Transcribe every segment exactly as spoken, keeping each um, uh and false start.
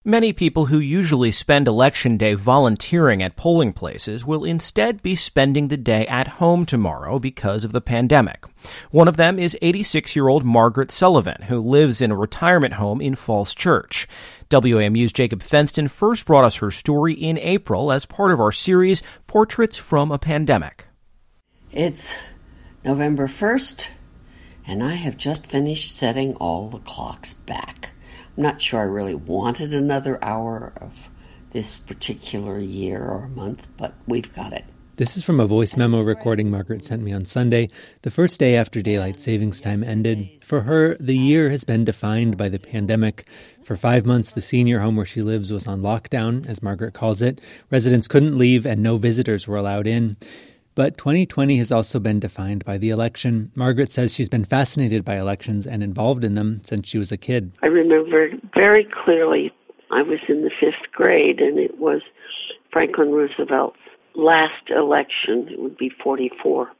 Many people who usually spend Election Day volunteering at polling places will instead be spending the day at home tomorrow because of the pandemic. One of them is eighty-six-year-old Margaret Sullivan, who lives in a retirement home in Falls Church. W A M U's Jacob Fenston first brought us her story in April as part of our series, Portraits from a Pandemic. It's November first, and I have just finished setting all the clocks back. I'm not sure I really wanted another hour of this particular year or month, but we've got it. This is from a voice memo recording Margaret sent me on Sunday, the first day after daylight savings time ended. For her, the year has been defined by the pandemic. For five months, the senior home where she lives was on lockdown, as Margaret calls it. Residents couldn't leave and no visitors were allowed in. But twenty twenty has also been defined by the election. Margaret says she's been fascinated by elections and involved in them since she was a kid. I remember very clearly I was in the fifth grade, and it was Franklin Roosevelt's last election, it would be forty-four,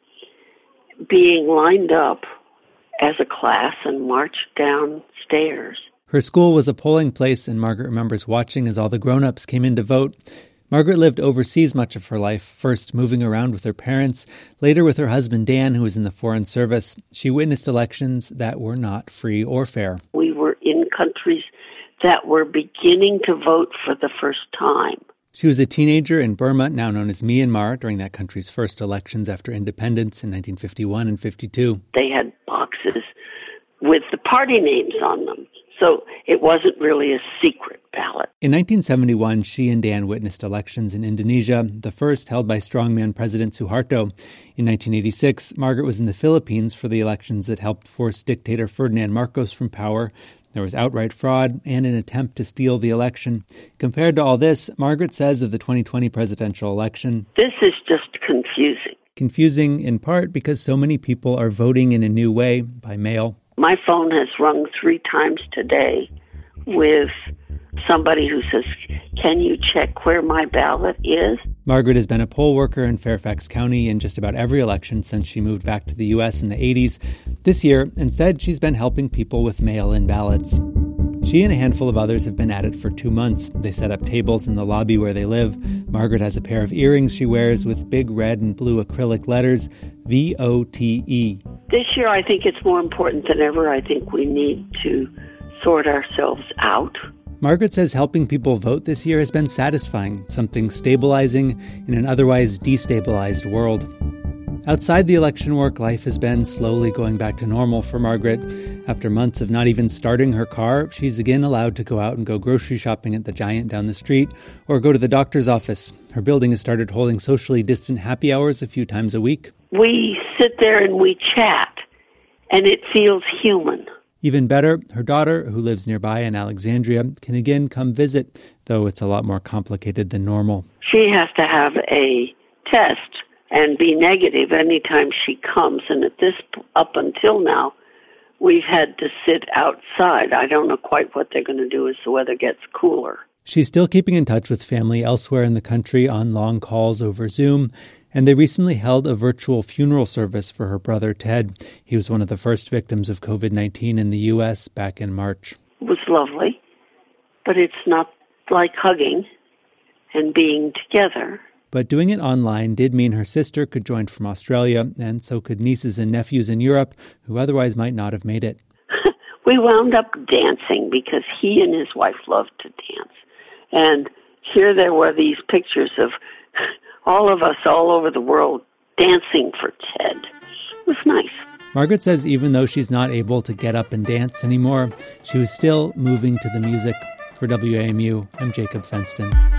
being lined up as a class and marched downstairs. Her school was a polling place, and Margaret remembers watching as all the grown-ups came in to vote. Margaret lived overseas much of her life, first moving around with her parents, later with her husband Dan, who was in the Foreign Service. She witnessed elections that were not free or fair. We were in countries that were beginning to vote for the first time. She was a teenager in Burma, now known as Myanmar, during that country's first elections after independence in nineteen fifty-one and fifty-two. They had boxes with the party names on them, so it wasn't really a secret ballot. In nineteen seventy-one, she and Dan witnessed elections in Indonesia, the first held by strongman President Suharto. In nineteen eighty-six, Margaret was in the Philippines for the elections that helped force dictator Ferdinand Marcos from power. There was outright fraud and an attempt to steal the election. Compared to all this, Margaret says of the twenty twenty presidential election, "This is just confusing." Confusing in part because so many people are voting in a new way, by mail. My phone has rung three times today with somebody who says, "Can you check where my ballot is?" Margaret has been a poll worker in Fairfax County in just about every election since she moved back to the U S in the eighties. This year, instead, she's been helping people with mail-in ballots. She and a handful of others have been at it for two months. They set up tables in the lobby where they live. Margaret has a pair of earrings she wears with big red and blue acrylic letters, V O T E. This year, I think it's more important than ever. I think we need to sort ourselves out. Margaret says helping people vote this year has been satisfying, something stabilizing in an otherwise destabilized world. Outside the election work, life has been slowly going back to normal for Margaret. After months of not even starting her car, she's again allowed to go out and go grocery shopping at the Giant down the street or go to the doctor's office. Her building has started holding socially distant happy hours a few times a week. We sit there and we chat, and it feels human. Even better, her daughter, who lives nearby in Alexandria, can again come visit, though it's a lot more complicated than normal. She has to have a test and be negative anytime she comes. And at this, up until now, we've had to sit outside. I don't know quite what they're going to do as the weather gets cooler. She's still keeping in touch with family elsewhere in the country on long calls over Zoom. And they recently held a virtual funeral service for her brother, Ted. He was one of the first victims of covid nineteen in the U S back in March. It was lovely, but it's not like hugging and being together. But doing it online did mean her sister could join from Australia, and so could nieces and nephews in Europe who otherwise might not have made it. We wound up dancing because he and his wife loved to dance. And here there were these pictures of all of us all over the world dancing for Ted. It was nice. Margaret says even though she's not able to get up and dance anymore, she was still moving to the music. For W A M U, I'm Jacob Fenston.